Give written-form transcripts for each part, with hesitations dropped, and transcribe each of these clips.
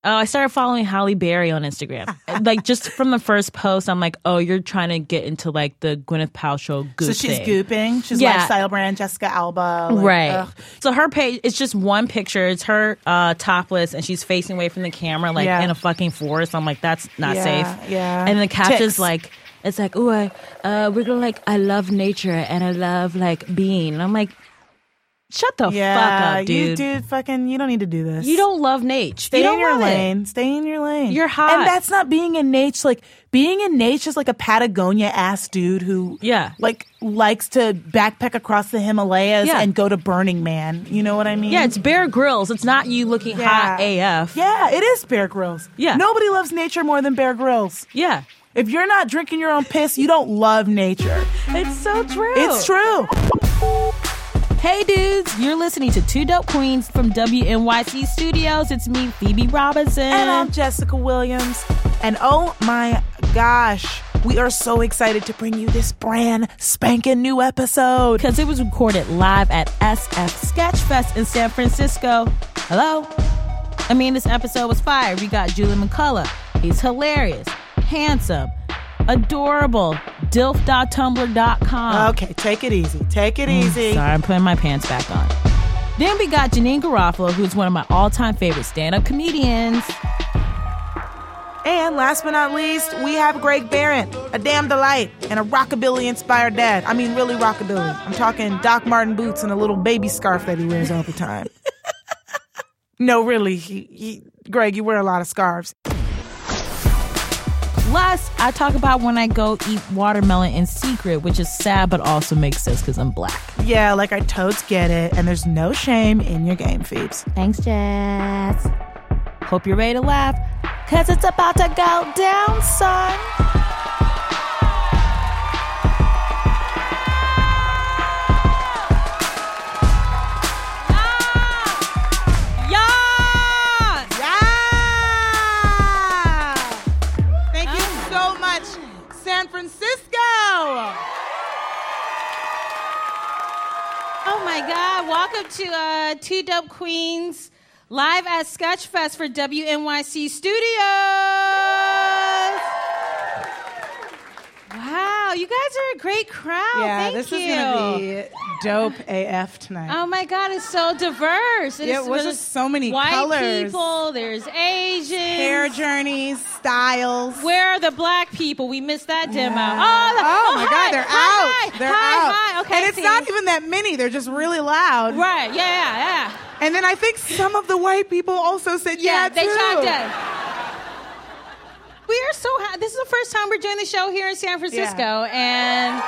I started following Halle Berry on Instagram. Like, just from the first post, I'm like, oh, you're trying to get into, like, the Gwyneth Paltrow goop So she's thing. gooping. She's lifestyle brand, Jessica Alba. Like, right. Ugh. So her page, it's just one picture. It's her topless, and she's facing away from the camera, like, in a fucking forest. I'm like, that's not safe. Yeah. And the caption's like, it's like, oh, we're gonna, like, I love nature, and I love, like, being. And I'm like, shut the fuck up, dude. You don't need to do this. You don't love Nate. Stay in your lane. Stay in your lane. You're hot. And that's not being in Nate's. Like, being in Nate's is like a Patagonia-ass dude who, like, likes to backpack across the Himalayas and go to Burning Man. You know what I mean? Yeah, it's Bear Grylls. It's not you looking hot AF. Yeah, it is Bear Grylls. Yeah. Nobody loves nature more than Bear Grylls. Yeah. If you're not drinking your own piss, you don't love nature. It's so true. It's true. Hey dudes, you're listening to Two Dope Queens from WNYC Studios. It's me, Phoebe Robinson. And I'm Jessica Williams. And oh my gosh, we are so excited to bring you this brand spanking new episode. Because it was recorded live at SF Sketchfest in San Francisco. Hello? I mean, this episode was fire. We got Julian McCullough. He's hilarious, handsome, adorable. dilf.tumblr.com. Okay, take it easy. Take it easy. Sorry, I'm putting my pants back on. Then we got Janine Garofalo, who's one of my all-time favorite stand-up comedians. And last but not least, we have Greg Barron, a damn delight, and a rockabilly-inspired dad. I mean, really rockabilly. I'm talking Doc Martin boots and a little baby scarf that he wears all the time. No, really, Greg, you wear a lot of scarves. Plus, I talk about when I go eat watermelon in secret, which is sad but also makes sense because I'm black. Yeah, like I totes get it, and there's no shame in your game, Phoebes. Thanks, Jess. Hope you're ready to laugh, because it's about to go down, son. San Francisco. Oh my God! Welcome to Two Dope Queens live at Sketchfest for WNYC Studios. Wow, you guys are a great crowd. Yeah, Thank this you. is gonna be dope AF tonight. Oh my God, it's so diverse. There's so many white colors. people. There's Asians. Hair journeys, styles. Where are the black people? We missed that demo. Yeah. Oh my God, they're out. They're out. Hi. Okay, and it's not even that many. They're just really loud. Right? Yeah. And then I think some of the white people also said yeah they too. chimed in. We are so happy. This is the first time we're doing the show here in San Francisco, and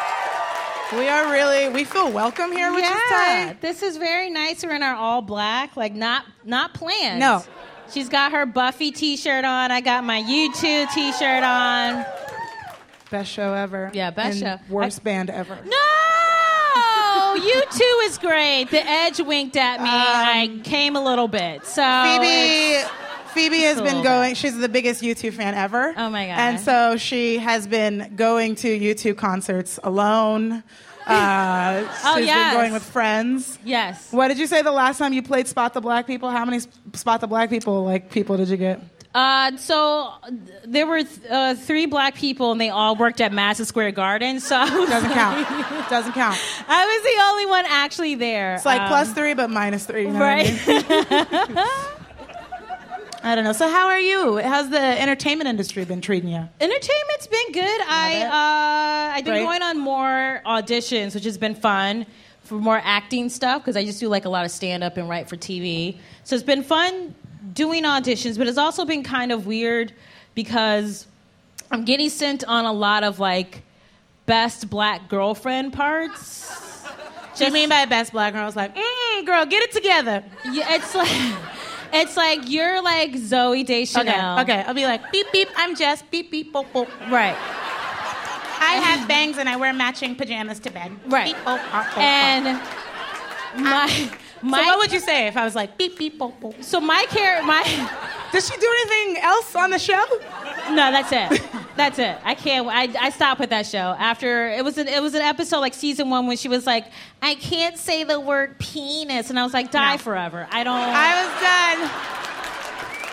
we feel welcome here, which is tight. This is very nice. We're in our all black, like not planned. No. She's got her Buffy t-shirt on. I got my U2 t-shirt on. Best show ever. Yeah, best show. Worst band ever. No! U2 is great. The Edge winked at me, and I came a little bit. So Phoebe has been going. She's the biggest U2 fan ever. Oh my God! And so she has been going to U2 concerts alone. She's been going with friends. Yes. What did you say the last time you played Spot the Black People? How many Spot the Black People people did you get? So there were 3 black people, and they all worked at Madison Square Garden. So doesn't count. Doesn't count. I was the only one actually there. It's like +3, but -3. You know right. What I mean? I don't know. So how are you? How's the entertainment industry been treating you? Entertainment's been good. I've been going on more auditions, which has been fun for more acting stuff because I just do like a lot of stand-up and write for TV. So it's been fun doing auditions, but it's also been kind of weird because I'm getting sent on a lot of like best black girlfriend parts. What do you mean by best black girl? I was like, girl, get it together. Yeah, it's like you're like Zooey Deschanel. Okay. I'll be like, beep, beep, I'm Jess, beep, beep, boop, boop. Right. I have bangs and I wear matching pajamas to bed. Right. Beep, boop, boop, and my so what would you say if I was like, beep, beep, boop, boop? So Does she do anything else on the show? No, that's it. That's it. I can't. I stopped with that show after it was an episode like season 1 when she was like, I can't say the word penis, and I was like, die forever. I was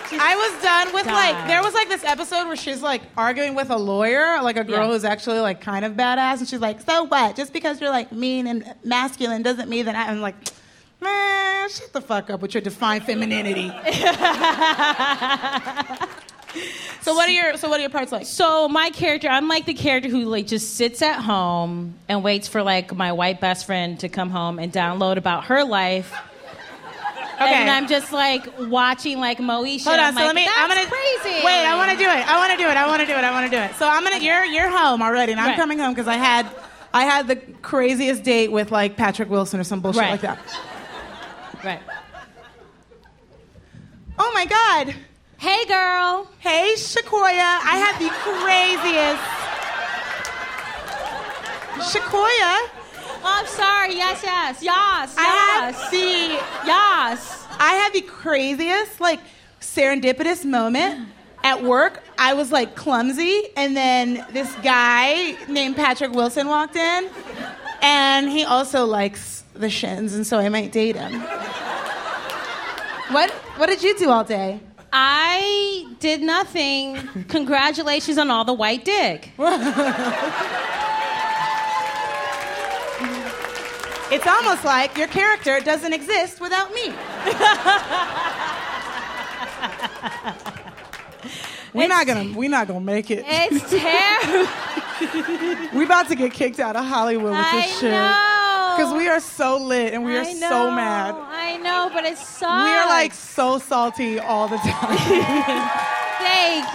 I was done with there was this episode where she's arguing with a lawyer, like a girl who's actually kind of badass, and she's like, so what? Just because you're mean and masculine doesn't mean that I'm like, man, shut the fuck up with your defined femininity. So what are your parts like? So my character, I'm the character who just sits at home and waits for my white best friend to come home and download about her life. Okay. And I'm just watching Moesha. Hold on, I'm I'm gonna crazy. Wait, I want to do it. So you're home already, and I'm coming home because I had the craziest date with Patrick Wilson or some bullshit like that. Right. Oh my God. Hey, girl. Hey, Shakoya. I had the craziest. Shakoya. Oh, I'm sorry. Yes. I had the craziest, serendipitous moment at work. I was, clumsy, and then this guy named Patrick Wilson walked in, and he also likes the shins, and so I might date him. What did you do all day? I did nothing. Congratulations on all the white dick. It's almost like your character doesn't exist without me. We're not gonna make it. It's terrible. We about to get kicked out of Hollywood with this shit. Because we are so lit and we are so mad. I know, but it sucks. We are so salty all the time. Thank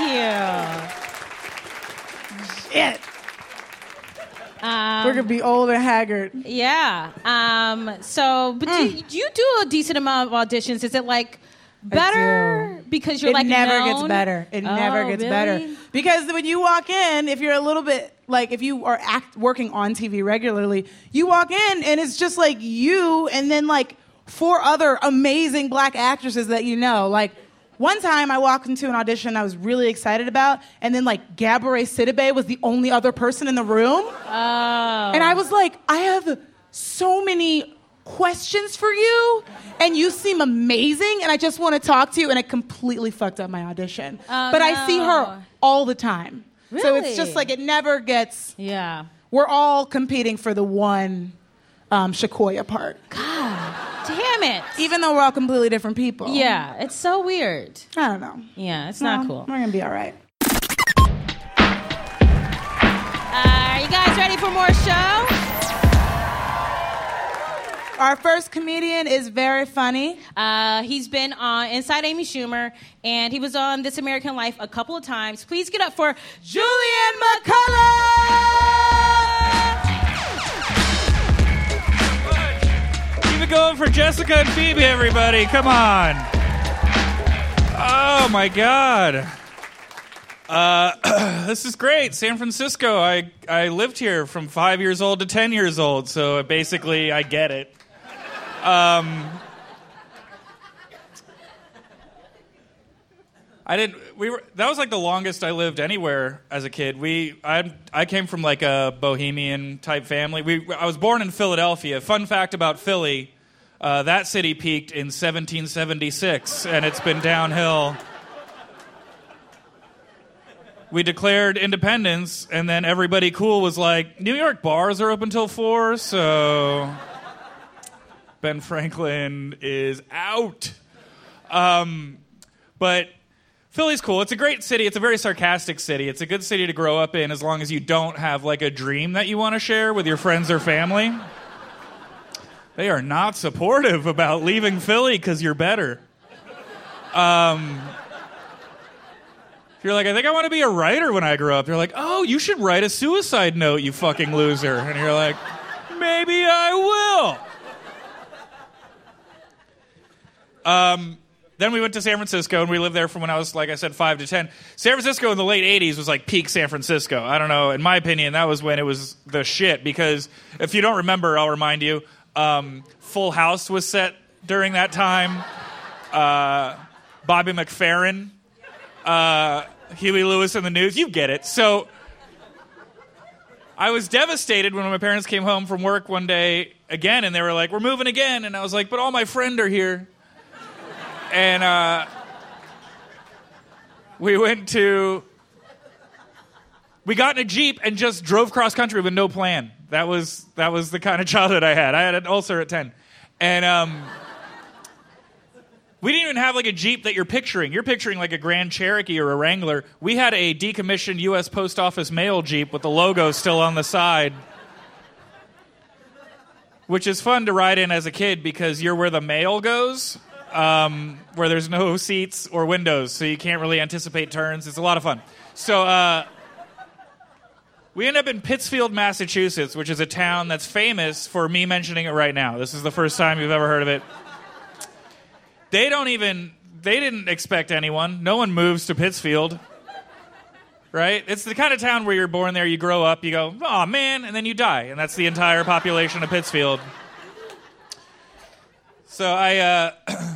you. Shit. We're gonna be old and haggard. Yeah. But do you do a decent amount of auditions? Is it better because you're It never known? gets better. It never gets better. Because when you walk in, if you're a little bit if you are working on TV regularly, you walk in and it's just you and then 4 other amazing black actresses that you know. One time I walked into an audition I was really excited about, and then Gabourey Sidibe was the only other person in the room. Oh. And I was I have so many questions for you, and you seem amazing, and I just want to talk to you, and it completely fucked up my audition. But I see her all the time. Really? So it's just it never gets... Yeah. We're all competing for the one Shakoya part. God damn it. Even though we're all completely different people. Yeah, it's so weird. I don't know. Yeah, it's not cool. We're going to be all right. Are you guys ready for more show? Our first comedian is very funny. He's been on Inside Amy Schumer, and he was on This American Life a couple of times. Please get up for Julian McCullough! Keep it going for Jessica and Phoebe, everybody. Come on. Oh, my God. This is great. San Francisco. I lived here from 5 years old to 10 years old, so basically I get it. That was the longest I lived anywhere as a kid. I came from a bohemian type family. I was born in Philadelphia. Fun fact about Philly, that city peaked in 1776, and it's been downhill. We declared independence, and then everybody cool was like, New York bars are open till 4, so Ben Franklin is out. But Philly's cool. It's a great city. It's a very sarcastic city. It's a good city to grow up in as long as you don't have a dream that you want to share with your friends or family. They are not supportive about leaving Philly because you're better. You're I think I want to be a writer when I grow up. They're oh, you should write a suicide note, you fucking loser. And you're maybe I will. Then we went to San Francisco, and we lived there from when I was, I said, 5 to 10. San Francisco in the late 80s was peak San Francisco. I don't know. In my opinion, that was when it was the shit, because if you don't remember, I'll remind you, Full House was set during that time. Bobby McFerrin. Huey Lewis and the News. You get it. So I was devastated when my parents came home from work one day again, and they were we're moving again. And I was but all my friends are here. And We got in a Jeep and just drove cross country with no plan. That was the kind of childhood I had. I had an ulcer at 10. And we didn't even have like a Jeep that you're picturing. You're picturing like a Grand Cherokee or a Wrangler. We had a decommissioned U.S. Post Office mail Jeep with the logo still on the side. Which is fun to ride in as a kid because you're where the mail goes, where there's no seats or windows, so you can't really anticipate turns. It's a lot of fun. So we end up in Pittsfield, Massachusetts, which is a town that's famous for me mentioning it right now. This is the first time you've ever heard of it. They didn't expect anyone. No one moves to Pittsfield. Right? It's the kind of town where you're born there, you grow up, you go, oh man, and then you die. And that's the entire population of Pittsfield. So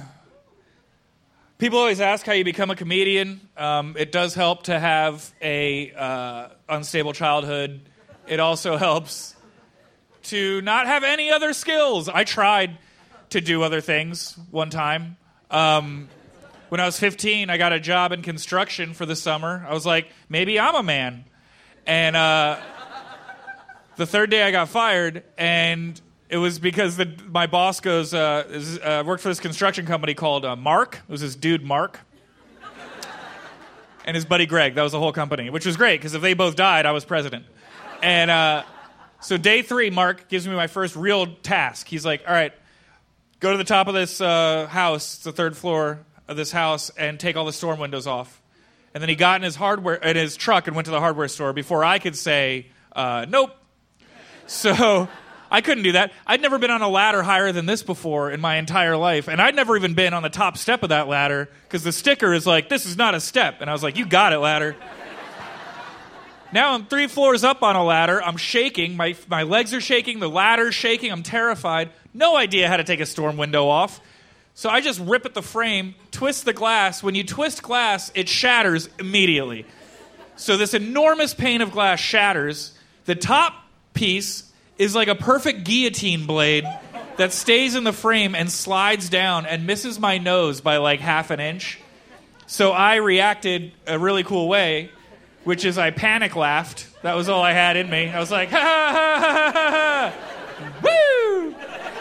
people always ask how you become a comedian. It does help to have a unstable childhood. It also helps to not have any other skills. I tried to do other things one time. When I was 15, I got a job in construction for the summer. I was like, maybe I'm a man. And the third day I got fired, and it was because my boss goes, worked for this construction company called Mark. It was this dude, Mark. And his buddy, Greg. That was the whole company, which was great, because if they both died, I was president. And so day 3, Mark gives me my first real task. He's like, all right, go to the top of this house, it's the 3rd floor of this house, and take all the storm windows off. And then he got in his truck and went to the hardware store before I could say, nope. So I couldn't do that. I'd never been on a ladder higher than this before in my entire life, and I'd never even been on the top step of that ladder, because the sticker is like, this is not a step. And I was like, you got it, ladder. Now I'm 3 floors up on a ladder. I'm shaking. My legs are shaking. The ladder's shaking. I'm terrified. No idea how to take a storm window off. So I just rip at the frame, twist the glass. When you twist glass, it shatters immediately. So this enormous pane of glass shatters. The top piece is like a perfect guillotine blade that stays in the frame and slides down and misses my nose by like half an inch. So I reacted a really cool way, which is I panic laughed. That was all I had in me. I was like, ha ha ha ha ha ha, woo!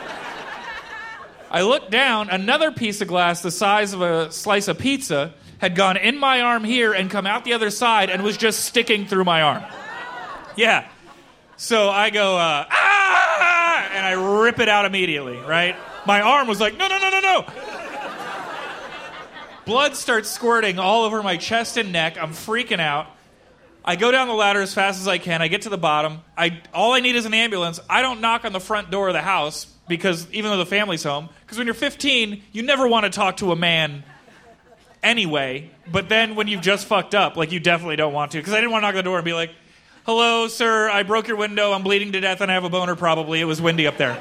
I looked down, another piece of glass the size of a slice of pizza had gone in my arm here and come out the other side and was just sticking through my arm. Yeah. So I go, ah! And I rip it out immediately, right? My arm was like, no, no, no, no, no! Blood starts squirting all over my chest and neck. I'm freaking out. I go down the ladder as fast as I can. I get to the bottom. All I need is an ambulance. I don't knock on the front door of the house, because even though the family's home, because when you're 15, you never want to talk to a man anyway, but then when you've just fucked up, like, you definitely don't want to, because I didn't want to knock on the door and be like, hello, sir, I broke your window, I'm bleeding to death, and I have a boner probably, it was windy up there.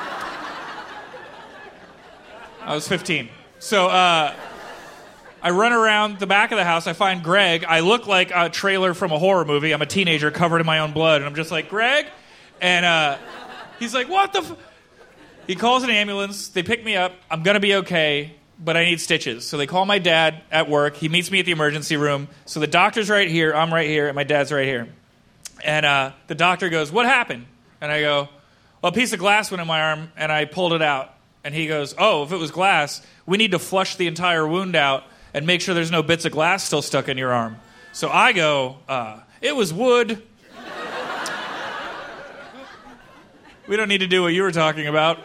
I was 15. So, I run around the back of the house, I find Greg, I look like a trailer from a horror movie, I'm a teenager covered in my own blood, and I'm just like, Greg? And he's like, what the He calls an ambulance. They pick me up. I'm going to be okay, but I need stitches. So they call my dad at work. He meets me at the emergency room. So the doctor's right here. I'm right here. And my dad's right here. And the doctor goes, what happened? And I go, well, a piece of glass went in my arm, and I pulled it out. And he goes, oh, if it was glass, we need to flush the entire wound out and make sure there's no bits of glass still stuck in your arm. So I go, it was wood. We don't need to do what you were talking about.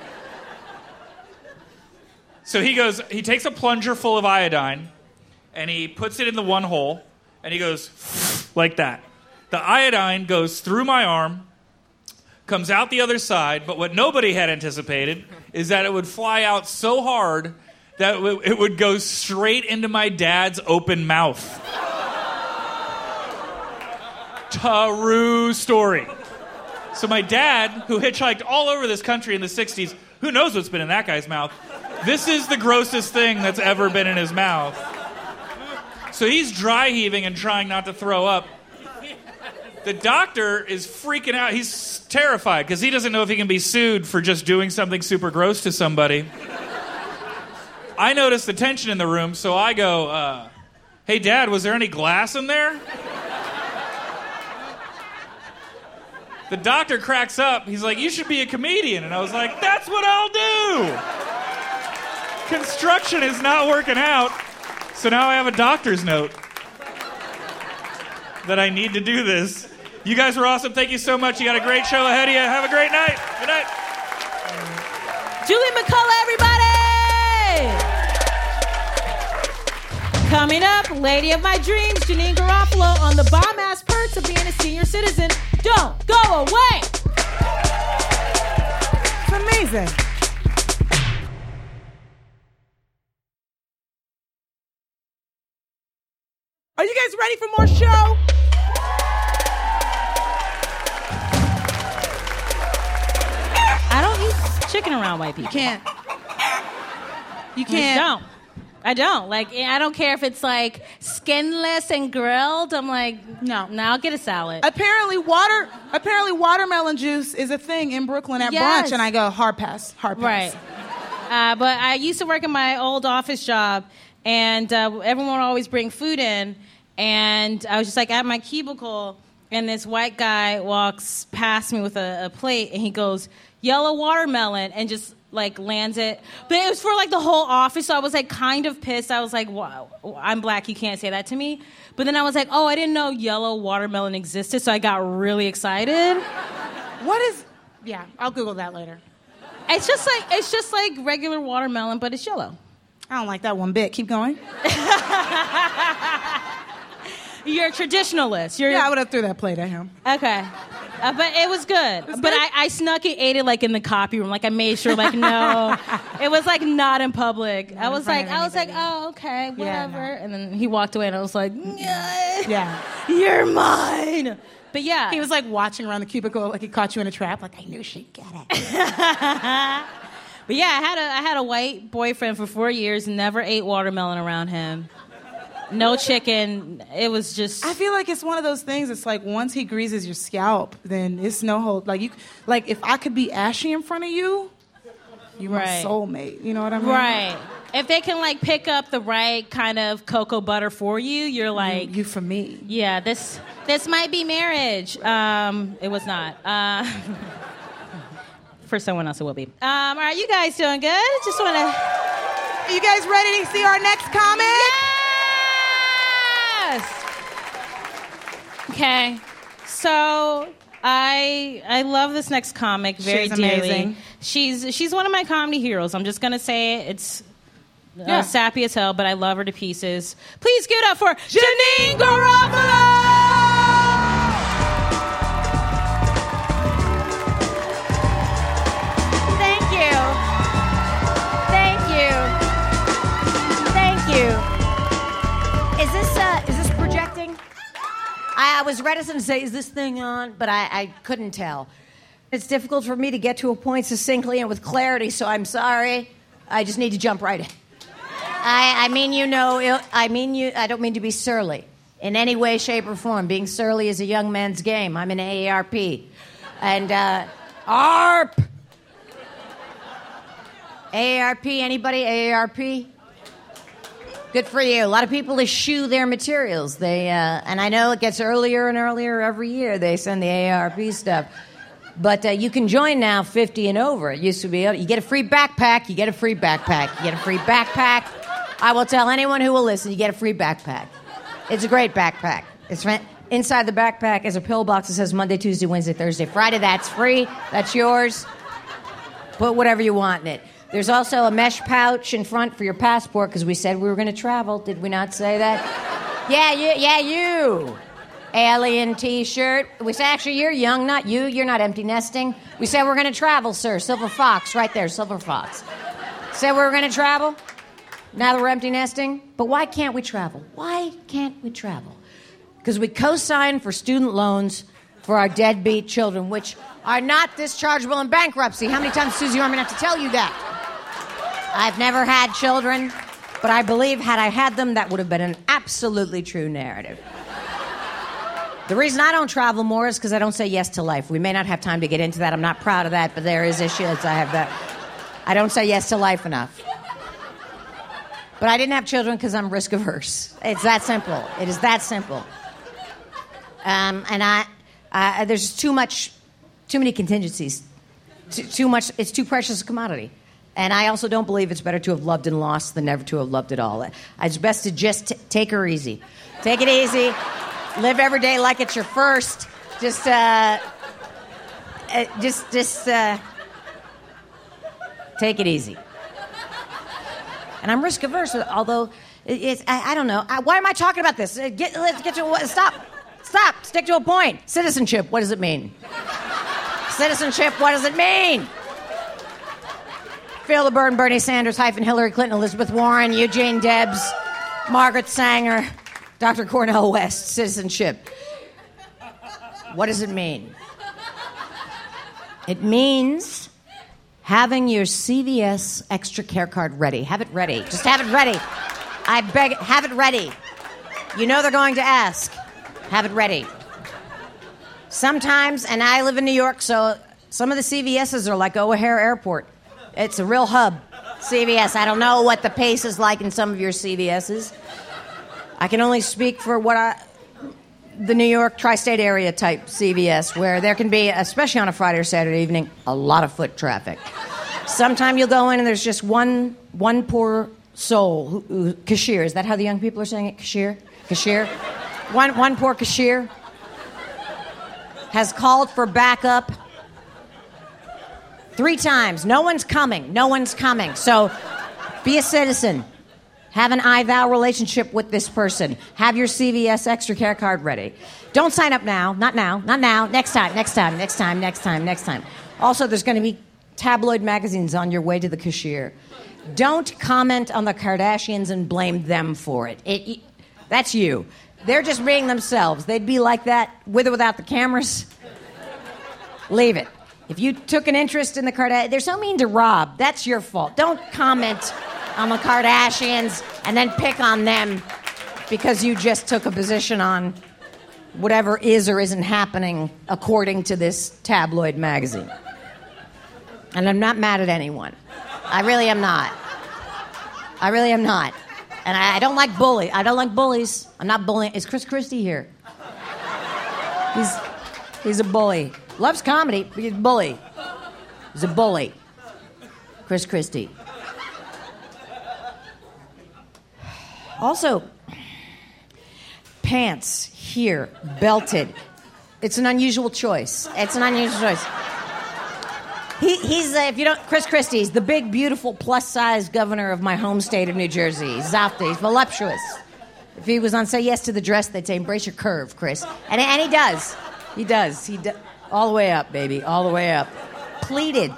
So he goes, he takes a plunger full of iodine, and he puts it in the one hole, and he goes, like that. The iodine goes through my arm, comes out the other side, but what nobody had anticipated is that it would fly out so hard that it would go straight into my dad's open mouth. True story. So my dad, who hitchhiked all over this country in the 60s, who knows what's been in that guy's mouth? This is the grossest thing that's ever been in his mouth. So he's dry heaving and trying not to throw up. The doctor is freaking out. He's terrified because he doesn't know if he can be sued for just doing something super gross to somebody. I notice the tension in the room, so I go, Hey, Dad, was there any glass in there? The doctor cracks up. He's like, you should be a comedian. And I was like, that's what I'll do. Construction is not working out. So now I have a doctor's note that I need to do this. You guys were awesome. Thank you so much. You got a great show ahead of you. Have a great night. Good night. Julie McCullough, everybody! Coming up, Lady of My Dreams, Janeane Garofalo on the bomb-ass perks of being a senior citizen. Don't go away! It's amazing. Are you guys ready for more show? I don't eat chicken around white people. You can't. I don't. Like, I don't care if it's like skinless and grilled. I'm like, no, I'll get a salad. Apparently watermelon juice is a thing in Brooklyn at brunch, and I go, hard pass. Right. But I used to work in my old office job, and everyone would always bring food in, and I was just like at my cubicle, and this white guy walks past me with a plate, and he goes, yellow watermelon, and just like lands it. But it was for like the whole office, so I was like kind of pissed. I was like, wow, I'm black, you can't say that to me. But then I was like, oh, I didn't know yellow watermelon existed, so I got really excited. Yeah, I'll Google that later. It's just like regular watermelon, but it's yellow. I don't like that one bit. Keep going. You're a traditionalist. Yeah, I would have threw that plate at him. Okay. But it was good. But I snuck it, ate it like in the copy room. Like I made sure, like no, it was like not in public. I was like, oh, okay, whatever. Yeah, no. And then he walked away, and I was like, yeah, you're mine. But yeah, he was like watching around the cubicle, like he caught you in a trap. Like I knew she'd get it. But yeah, I had a white boyfriend for 4 years. Never ate watermelon around him. No chicken. It was just. I feel like it's one of those things. It's like once he greases your scalp, then it's no hold. Like if I could be ashy in front of you, you're my soulmate. You know what I mean? Right. If they can like pick up the right kind of cocoa butter for you, you're like you for me. Yeah. This might be marriage. It was not. For someone else, it will be. All right, you guys doing good? Just want to. Are you guys ready to see our next comic? Yes. Okay. So I love this next comic very dearly. Amazing. She's one of my comedy heroes. I'm just gonna say it. It's sappy as hell, but I love her to pieces. Please give it up for Janeane Garofalo. Is this projecting? I was reticent to say, is this thing on? But I couldn't tell. It's difficult for me to get to a point succinctly and with clarity, so I'm sorry. I just need to jump right in. I don't mean to be surly in any way, shape, or form. Being surly is a young man's game. I'm an AARP. And, ARP! AARP, anybody? AARP? Good for you. A lot of people eschew their materials. They and I know it gets earlier and earlier every year. They send the AARP stuff. But you can join now 50 and over. It used to be, you get a free backpack, you get a free backpack, you get a free backpack. I will tell anyone who will listen, you get a free backpack. It's a great backpack. Inside the backpack is a pill box that says Monday, Tuesday, Wednesday, Thursday, Friday. That's free. That's yours. Put whatever you want in it. There's also a mesh pouch in front for your passport because we said we were going to travel. Did we not say that? Yeah, you. Alien T-shirt. We said, actually, you're young, not you. You're not empty nesting. We said we're going to travel, sir. Silver Fox, right there, Silver Fox. Said we were going to travel. Now that we're empty nesting. But why can't we travel? Why can't we travel? Because we co-signed for student loans for our deadbeat children, which are not dischargeable in bankruptcy. How many times, Susie Orman, have to tell you that? I've never had children, but I believe had I had them, that would have been an absolutely true narrative. The reason I don't travel more is because I don't say yes to life. We may not have time to get into that. I'm not proud of that, but there is issues. I have that. I don't say yes to life enough. But I didn't have children because I'm risk averse. It's that simple. It is that simple. And there's too many contingencies. Too much. It's too precious a commodity. And I also don't believe it's better to have loved and lost than never to have loved at all. It's best to just take her easy. Take it easy. Live every day like it's your first. Just take it easy. And I'm risk averse, although I don't know. Why am I talking about this? Let's get to stop. Stick to a point. Citizenship. What does it mean? Citizenship. What does it mean? Phil LeBurn, Bernie Sanders, Hillary Clinton, Elizabeth Warren, Eugene Debs, Margaret Sanger, Dr. Cornel West. Citizenship. What does it mean? It means having your CVS extra care card ready. Have it ready. Just have it ready. I beg, have it ready. You know they're going to ask. Have it ready. Sometimes, and I live in New York, so some of the CVSs are like O'Hare Airport. It's a real hub. CVS. I don't know what the pace is like in some of your CVSs. I can only speak for the New York tri-state area type CVS, where there can be, especially on a Friday or Saturday evening, a lot of foot traffic. Sometime you'll go in and there's just one poor soul, cashier. Is that how the young people are saying it? Cashier? One poor cashier has called for backup 3 times. No one's coming. So be a citizen. Have an I-thou relationship with this person. Have your CVS extra care card ready. Don't sign up now. Not now. Next time. Also, there's going to be tabloid magazines on your way to the cashier. Don't comment on the Kardashians and blame them for it. That's you. They're just being themselves. They'd be like that with or without the cameras. Leave it. If you took an interest in the Kardashians, they're so mean to Rob. That's your fault. Don't comment on the Kardashians and then pick on them because you just took a position on whatever is or isn't happening according to this tabloid magazine. And I'm not mad at anyone. I really am not. And I don't like bullies. I'm not bullying. Is Chris Christie here? He's a bully. Loves comedy, but he's a bully. He's a bully. Chris Christie. Also, pants here, belted. It's an unusual choice. He's if you don't, Chris Christie, he's the big, beautiful, plus-size governor of my home state of New Jersey. He's out there. He's voluptuous. If he was on Say Yes to the Dress, they'd say, embrace your curve, Chris. And he does. He does. All the way up, baby. All the way up. Pleated.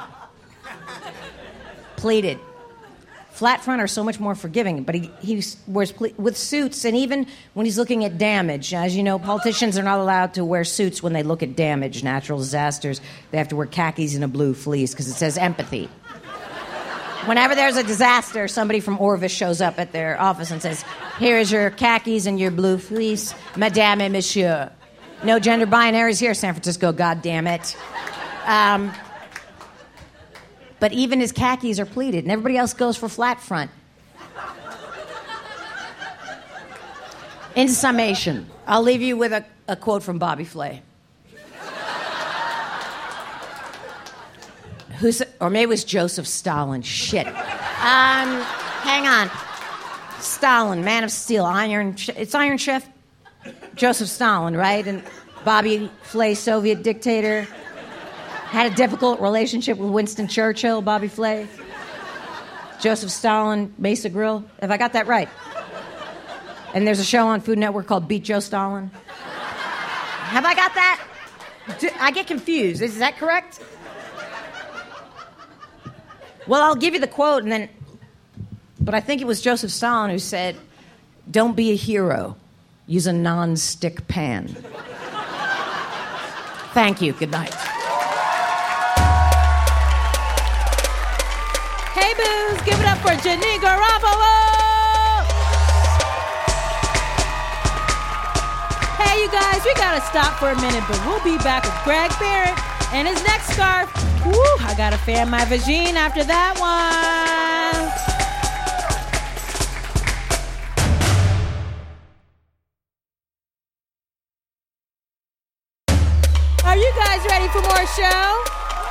Flat front are so much more forgiving, but he wears with suits, and even when he's looking at damage. As you know, politicians are not allowed to wear suits when they look at damage, natural disasters. They have to wear khakis and a blue fleece because it says empathy. Whenever there's a disaster, somebody from Orvis shows up at their office and says, here is your khakis and your blue fleece, madame et monsieur. No gender binaries here, San Francisco, God damn it. But even his khakis are pleated, and everybody else goes for flat front. In summation, I'll leave you with a quote from Bobby Flay. Or maybe it was Joseph Stalin. Shit. Hang on. Stalin, Man of Steel, it's Iron Chef. Joseph Stalin, right? And Bobby Flay, Soviet dictator. Had a difficult relationship with Winston Churchill, Bobby Flay. Joseph Stalin, Mesa Grill. Have I got that right? And there's a show on Food Network called Beat Joe Stalin. Have I got that? I get confused. Is that correct? Well, I'll give you the quote, but I think it was Joseph Stalin who said, don't be a hero. Use a non-stick pan. Thank you. Good night. Hey, Booze, give it up for Janeane Garofalo. Hey, you guys, we got to stop for a minute, but we'll be back with Greg Barrett and his next scarf. Woo, I got to fan my vagine after that one. guys ready for more show?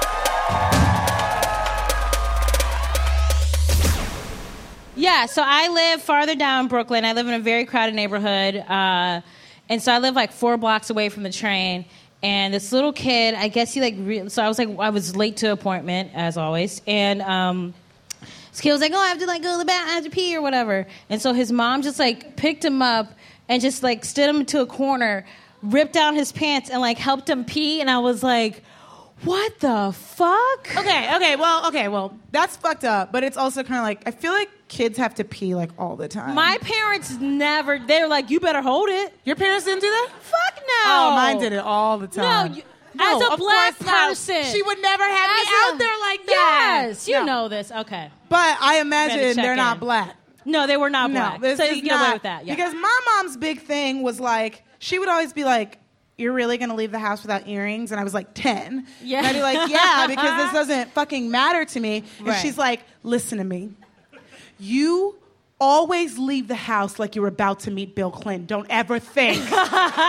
Yeah, so I live farther down Brooklyn. I live in a very crowded neighborhood. And so I live like 4 blocks away from the train. And this little kid, I guess so I was late to appointment, as always. And this kid was like, oh, I have to like go to the bathroom, I have to pee or whatever. And so his mom just like picked him up and just like stood him into a corner, ripped down his pants and like helped him pee. And I was like, what the fuck? Okay, well, that's fucked up, but it's also kind of like, I feel like kids have to pee like all the time. My parents never, they're like, you better hold it. Your parents didn't do that? Fuck no. Oh, mine did it all the time. No, as a black person. She would never have me out there like that. Yes, you know this. Okay. But I imagine they're not in. black. No, they were not black. This So is you get not, away with that. Yeah. Because my mom's big thing was like, she would always be like, you're really going to leave the house without earrings? And I was like 10. Yeah. And I'd be like, yeah, because this doesn't fucking matter to me. And Right. she's like, listen to me. You always leave the house like you're about to meet Bill Clinton. Don't ever think. Every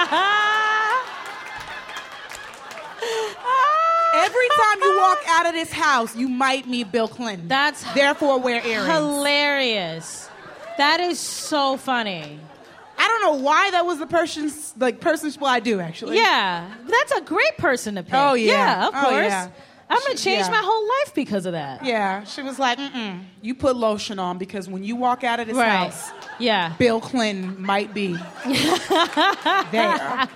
time you walk out of this house, you might meet Bill Clinton. Therefore wear earrings. Hilarious. That is so funny. I don't know why that was the person's well, I do actually. Yeah. That's a great person to pick. Oh, yeah. Yeah, of Oh, course. yeah. I'm going to change Yeah. my whole life because of that. Yeah, she was like, you put lotion on because when you walk out of this house, Yeah. Bill Clinton might be there.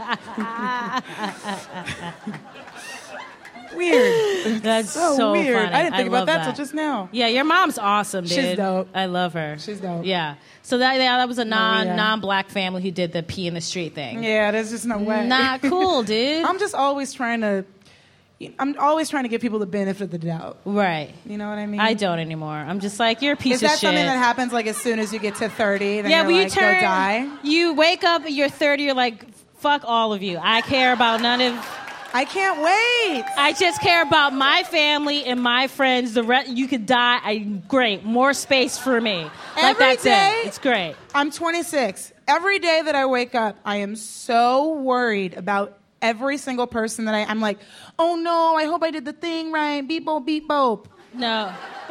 Weird. That's so weird. funny. I didn't think about love that till just now. Yeah, your mom's awesome, dude. She's dope. I love her. She's dope. Yeah. So that was a yeah. non-black family who did the pee in the street thing. Yeah, there's just no way. Not cool, dude. I'm always trying to give people the benefit of the doubt. Right. You know what I mean? I don't anymore. I'm just like, you're a piece Is of that shit. something that happens like as soon as you get to 30? Then Yeah, you're when like, you turn, go die? you wake up, you're 30, you're like, fuck all of you. I care about none of... I can't wait. I just care about my family and my friends. The rest, you could die. Great. More space for me. Like, that's day, it. It's great. I'm 26. Every day that I wake up, I am so worried about every single person that I'm like, oh no, I hope I did the thing right. Beep, boop, beep, boop. No.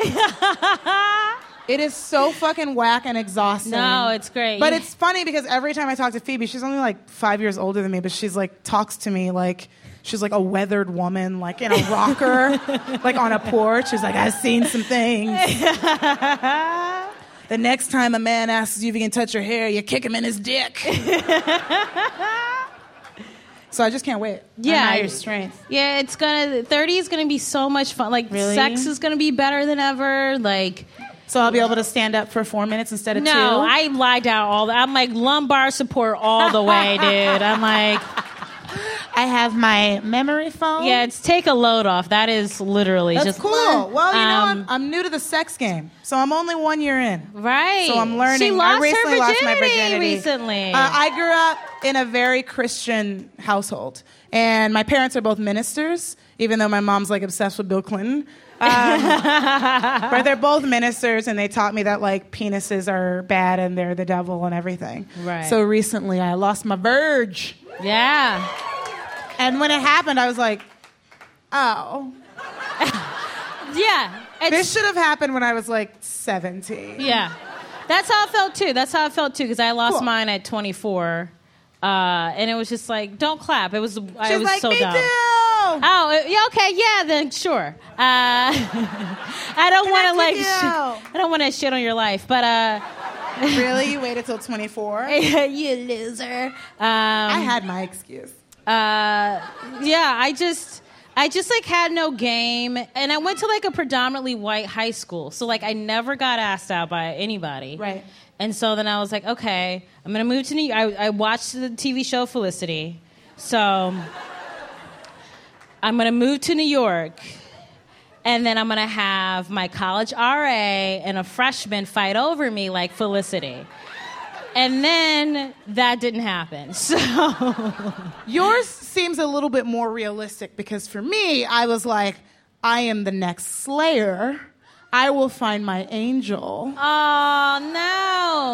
It is so fucking whack and exhausting. No, it's great. But it's funny because every time I talk to Phoebe, she's only like 5 years older than me, but she's like, talks to me like she's like a weathered woman, like in a rocker, like on a porch. She's like, I've seen some things. The next time a man asks you if he can touch your hair, you kick him in his dick. So I just can't wait. Yeah. I your strength. Yeah, 30 is gonna be so much fun. Like, Really? sex is gonna be better than ever. Like, So I'll be able to stand up for 4 minutes instead of 2? no, I lie down I'm like lumbar support all the way, dude. I'm like, I have my memory foam. yeah, it's take a load off. That is literally That's just cool. Well, you know, Um, I'm new to the sex game, so I'm only 1 year in. right. So I'm learning. She lost I recently her lost my virginity recently. I grew up in a very Christian household, and my parents are both ministers, even though my mom's like obsessed with Bill Clinton. But they're both ministers, and they taught me that like penises are bad and they're the devil and everything. Right. So recently, I lost my verge, Yeah. and when it happened, I was like, "Oh, Yeah. this should have happened when I was like 17." Yeah. That's how I felt too. Because I lost Cool. mine at 24. And it was just like, don't clap. I was She's like, like, so "Me dumb. too." Oh, yeah, okay, yeah, then sure. I don't want to Connect with I don't want to shit on your life, but Really? You waited till 24? you loser. I had my excuse. Yeah, I just like had no game, and I went to like a predominantly white high school, so like I never got asked out by anybody. Right. And so then I was like, okay, I'm gonna move to New York. I watched the TV show Felicity, so I'm gonna move to New York, and then I'm gonna have my college RA and a freshman fight over me like Felicity. And then that didn't happen. So Yours seems a little bit more realistic because for me, I was like, I am the next Slayer. I will find my angel. oh no.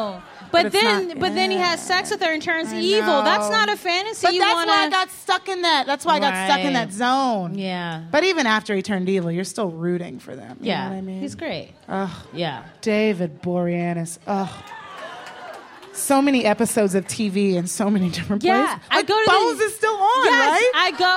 But it's then, not- but then he has sex with her and turns I evil. know. That's not a fantasy. But you that's wanna... why I got stuck in that. That's why I got stuck in that zone. Yeah. But even after he turned evil, you're still rooting for them. You Yeah. know what I mean? He's great. Ugh. Yeah. David Boreanaz. Ugh. So many episodes of TV in so many different Yeah, places. I go to Bones is still on, Yes, right?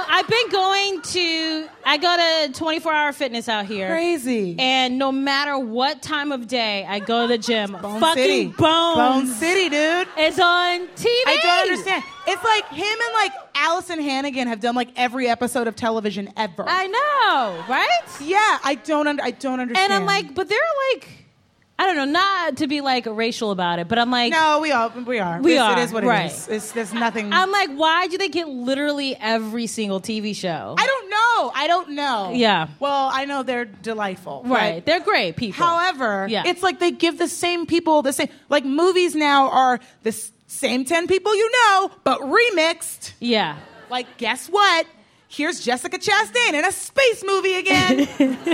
I go to 24-hour fitness out here. Crazy. And no matter what time of day I go to the gym, Bone fucking City. Bones Bone City, dude. is on TV. I don't understand. It's like him and like Allison Hannigan have done like every episode of television ever. I know, right? Yeah, I don't understand. And I'm like, but they're like, I don't know, not to be like racial about it, but I'm like, no, we are. We It are, is what right. it is. There's nothing. I'm like, why do they get literally every single TV show? I don't know. Yeah. Well, I know they're delightful. Right. but They're great people. However, Yeah. it's like they give the same people the same. Like movies now are the same 10 people you know, but remixed. Yeah. Like, guess what? Here's Jessica Chastain in a space movie again.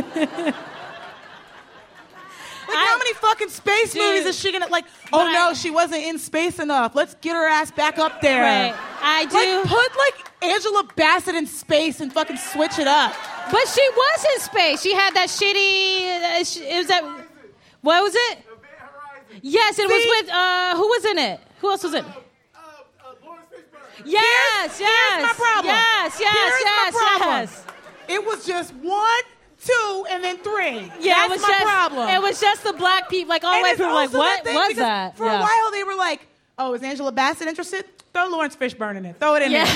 How many fucking space movies is she gonna like? Oh no, she wasn't in space enough. Let's get her ass back up there. Right. I do. Like, put like Angela Bassett in space and fucking switch it up. But she was in space. She had that shitty. It was that. What was it? Yes, it was with. Who was in it? Who else was in it? Yes, Here's my problem. Yes. It was just 1, 2, and then 3. Yeah, That's my problem. It was just the black people. Like all And white it's people were like, also what thing was because that? For a while, they were like, "Oh, is Angela Bassett interested? Throw Lawrence Fishburne in it. Throw it in there."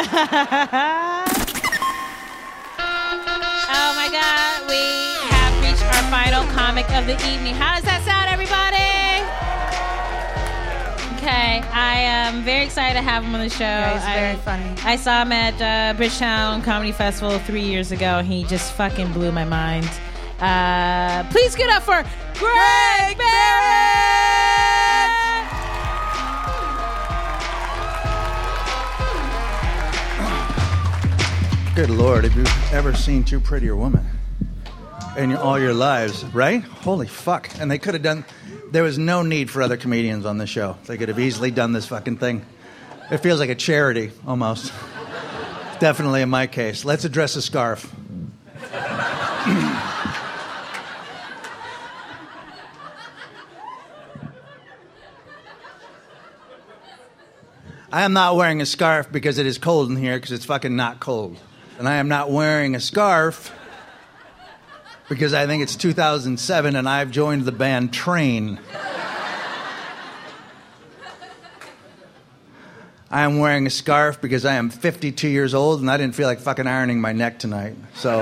Oh my God, we have reached our final comic of the evening. How does that sound, everybody? Okay, I am very excited to have him on the show. Yeah, he's very funny. I saw him at Bridgetown Comedy Festival 3 years ago. He just fucking blew my mind. Please get up for Greg Barrett! Good Lord, have you ever seen Two Prettier Women in all your lives, right? Holy fuck. And they could have done... There was no need for other comedians on the show. They could have easily done this fucking thing. It feels like a charity, almost. Definitely in my case. Let's address a scarf. I am not wearing a scarf because it is cold in here, because it's fucking not cold. And I am not wearing a scarf because I think it's 2007 and I've joined the band Train. I am wearing a scarf because I am 52 years old and I didn't feel like fucking ironing my neck tonight. So,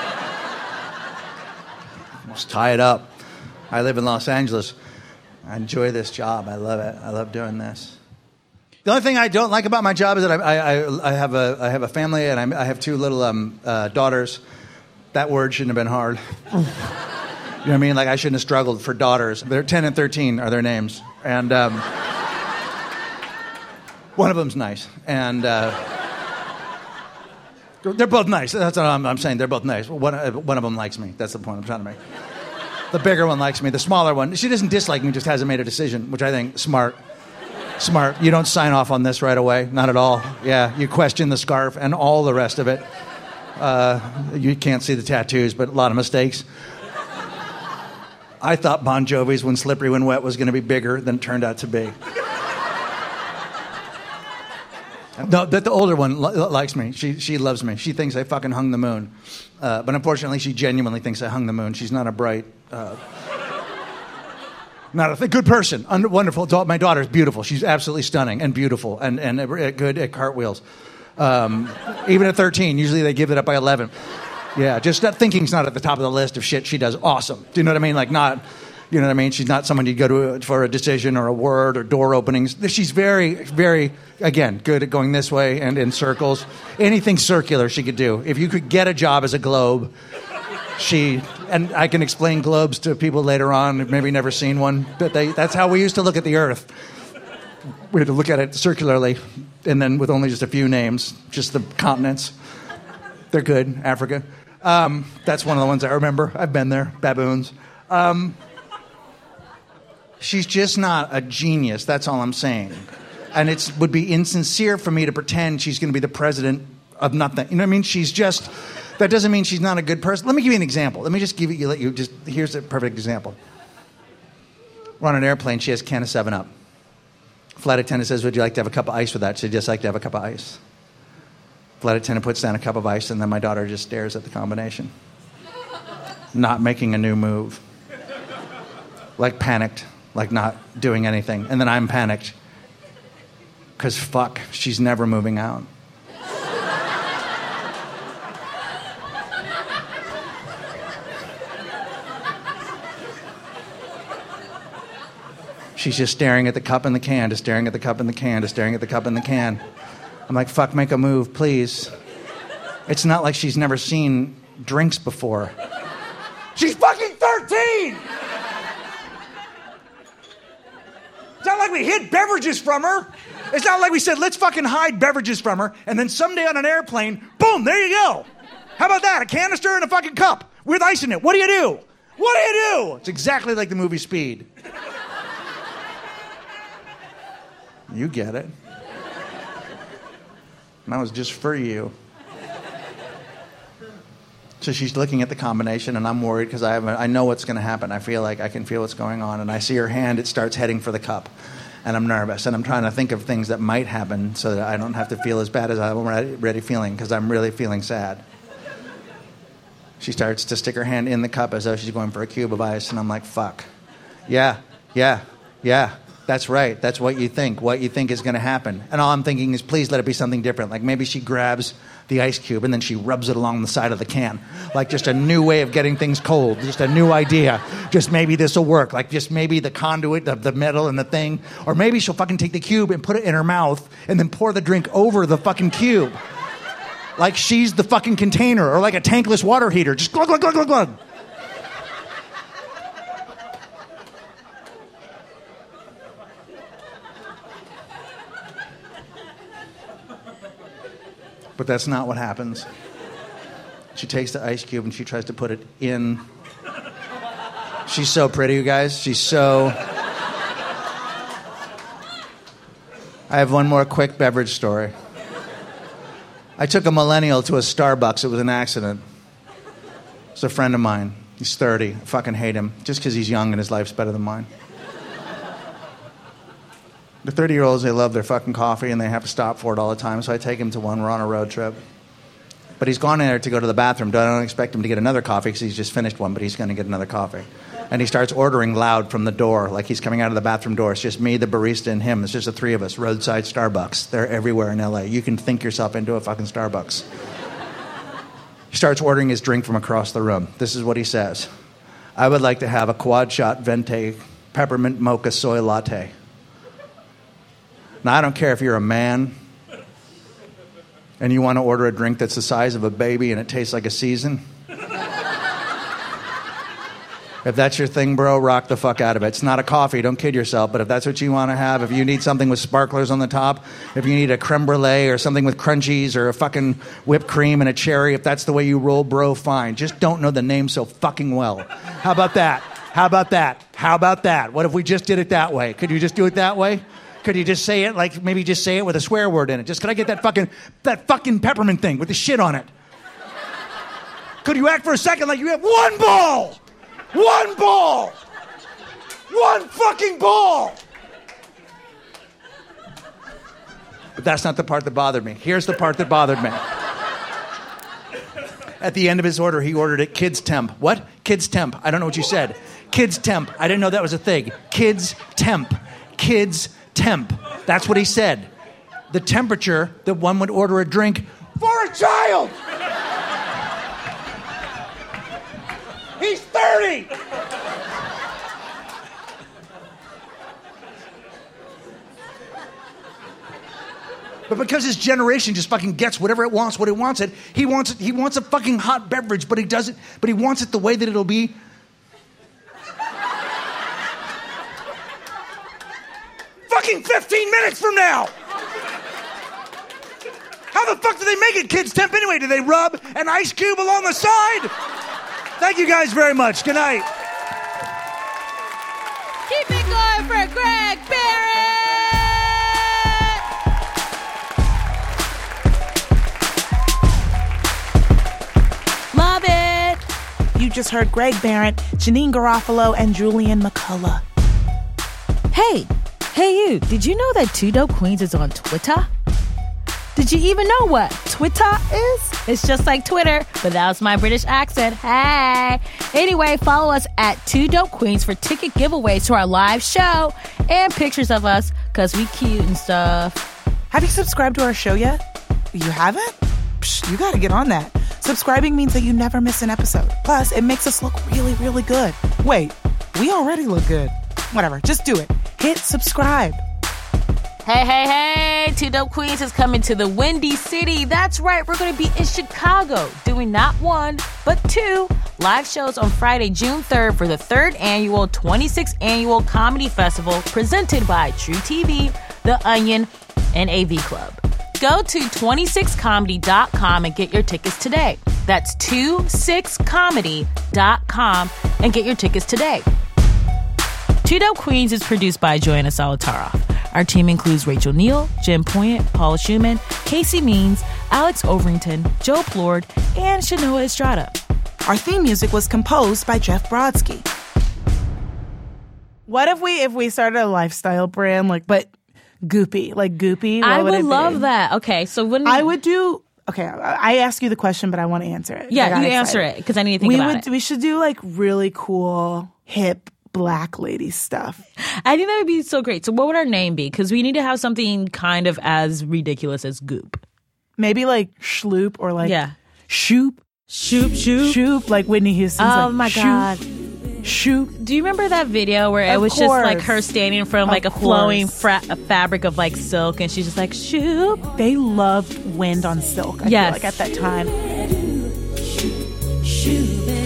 just tie it up. I live in Los Angeles. I enjoy this job. I love it. I love doing this. The only thing I don't like about my job is that I have a family and I have two little daughters. That word shouldn't have been hard. You know what I mean? Like, I shouldn't have struggled for daughters. They're 10 and 13 are their names. And one of them's nice. And they're both nice. That's what I'm saying. They're both nice. One of them likes me. That's the point I'm trying to make. The bigger one likes me. The smaller one, she doesn't dislike me, just hasn't made a decision, which I think smart. Smart. You don't sign off on this right away. Not at all. Yeah, you question the scarf and all the rest of it. You can't see the tattoos, but a lot of mistakes. I thought Bon Jovi's When Slippery When Wet was going to be bigger than it turned out to be. No, the older one likes me. She loves me. She thinks I fucking hung the moon. But unfortunately, she genuinely thinks I hung the moon. She's not a bright... Not a good person. Wonderful. My daughter's beautiful. She's absolutely stunning and beautiful and good at cartwheels. Even at 13, usually they give it up by 11. Yeah, just that thinking's not at the top of the list of shit she does. Awesome. Do you know what I mean? Like, not, you know what I mean? She's not someone you go to for a decision or a word or door openings. She's very, very, again, good at going this way and in circles. Anything circular she could do. If you could get a job as a globe, and I can explain globes to people later on who've maybe never seen one, but that's how we used to look at the Earth. We had to look at it circularly, and then with only just a few names, just the continents. They're good. Africa. That's one of the ones I remember. I've been there. Baboons. She's just not a genius. That's all I'm saying. And it would be insincere for me to pretend she's going to be the president of nothing. You know what I mean? She's just... That doesn't mean she's not a good person. Let me give you an example. Let me just give you... Here's a perfect example. We're on an airplane. She has a can of 7-Up. Flight attendant says, would you like to have a cup of ice with that? She'd just like to have a cup of ice. Flight attendant puts down a cup of ice, and then my daughter just stares at the combination. Not making a new move. Like panicked. Like not doing anything. And then I'm panicked. Because fuck, she's never moving out. She's just staring at the cup and the can, just staring at the cup and the can, just staring at the cup and the can. I'm like, fuck, make a move, please. It's not like she's never seen drinks before. She's fucking 13! It's not like we hid beverages from her. It's not like we said, let's fucking hide beverages from her, and then someday on an airplane, boom, there you go. How about that? A canister and a fucking cup with ice in it. What do you do? What do you do? It's exactly like the movie Speed. You get it. And that was just for you. So she's looking at the combination, and I'm worried because I know what's going to happen. I feel like I can feel what's going on, and I see her hand. It starts heading for the cup, and I'm nervous, and I'm trying to think of things that might happen so that I don't have to feel as bad as I'm already feeling, because I'm really feeling sad. She starts to stick her hand in the cup as though she's going for a cube of ice, and I'm like, fuck. Yeah. That's right. That's what you think is going to happen. And all I'm thinking is, please let it be something different. Like maybe she grabs the ice cube and then she rubs it along the side of the can. Like just a new way of getting things cold. Just a new idea. Just maybe this will work. Like just maybe the conduit of the metal and the thing. Or maybe she'll fucking take the cube and put it in her mouth and then pour the drink over the fucking cube. Like she's the fucking container. Or like a tankless water heater. Just glug, glug, glug, glug, glug. But that's not what happens. She takes the ice cube and she tries to put it in. She's so pretty, you guys. She's so... I have one more quick beverage story. I took a millennial to a Starbucks. It was an accident. It's a friend of mine. He's 30. I fucking hate him. Just because he's young and his life's better than mine. The 30-year-olds, they love their fucking coffee, and they have to stop for it all the time, so I take him to one. We're on a road trip. But he's gone in there to go to the bathroom. I don't expect him to get another coffee because he's just finished one, but he's going to get another coffee. And he starts ordering loud from the door, like he's coming out of the bathroom door. It's just me, the barista, and him. It's just the three of us. Roadside Starbucks. They're everywhere in L.A. You can think yourself into a fucking Starbucks. He starts ordering his drink from across the room. This is what he says. I would like to have a quad shot venti peppermint mocha soy latte. Now, I don't care if you're a man and you want to order a drink that's the size of a baby and it tastes like a season. If that's your thing, bro, rock the fuck out of it. It's not a coffee, don't kid yourself, but if that's what you want to have, if you need something with sparklers on the top, if you need a creme brulee or something with crunchies or a fucking whipped cream and a cherry, if that's the way you roll, bro, fine. Just don't know the name so fucking well. How about that? How about that? How about that? What if we just did it that way? Could you just do it that way? Could you just say it, like maybe just say it with a swear word in it? Just, could I get that fucking peppermint thing with the shit on it? Could you act for a second like you have one ball? One ball! One fucking ball! But that's not the part that bothered me. Here's the part that bothered me. At the end of his order, he ordered it Kids Temp. What? Kids Temp. I don't know what you said. Kids Temp. I didn't know that was a thing. Kids Temp. Kids Temp. That's what he said. The temperature that one would order a drink for a child. He's 30. But because his generation just fucking gets whatever it wants, what it wants it, he wants a fucking hot beverage, but he wants it the way that it'll be. Fucking 15 minutes from now! How the fuck do they make it Kids Temp anyway? Do they rub an ice cube along the side? Thank you guys very much. Good night. Keep it going. going for Greg Barrett! Love it! You just heard Greg Barrett, Janine Garofalo, and Julian McCullough. Hey you, did you know that Two Dope Queens is on Twitter? Did you even know what Twitter is? It's just like Twitter, but that was my British accent. Hey! Anyway, follow us at Two Dope Queens for ticket giveaways to our live show and pictures of us, because we cute and stuff. Have you subscribed to our show yet? You haven't? Psh, you gotta get on that. Subscribing means that you never miss an episode. Plus, it makes us look really, really good. Wait, we already look good. Whatever, just do it. Hit subscribe. Hey, Two Dope Queens is coming to the Windy City. That's right, we're going to be in Chicago doing not one, but two live shows on Friday, June 3rd for the 26th annual Comedy Festival presented by True TV, The Onion, and AV Club. Go to 26comedy.com and get your tickets today. That's 26comedy.com and get your tickets today. Two Dope Queens is produced by Joanna Solitaroff. Our team includes Rachel Neal, Jen Poyant, Paula Schumann, Casey Means, Alex Overington, Joe Plord, and Shanoa Estrada. Our theme music was composed by Jeff Brodsky. What if we started a lifestyle brand, but goopy, like Goopy? I would love that. Okay, so when I would do. Okay, I ask you the question, but I want to answer it. Yeah, you answer it because I need to think about it. We should do really cool, hip Black lady stuff. I think that would be so great. So what would our name be? Because we need to have something kind of as ridiculous as Goop. Maybe Schloop or Shoop. Shoop. Like Whitney Houston's. Oh my God. Shoop. Do you remember that video where it was just her standing in front of a flowing fabric of silk and she's just like, Shoop? They loved Wind on Silk. I feel like at that time. Shoop.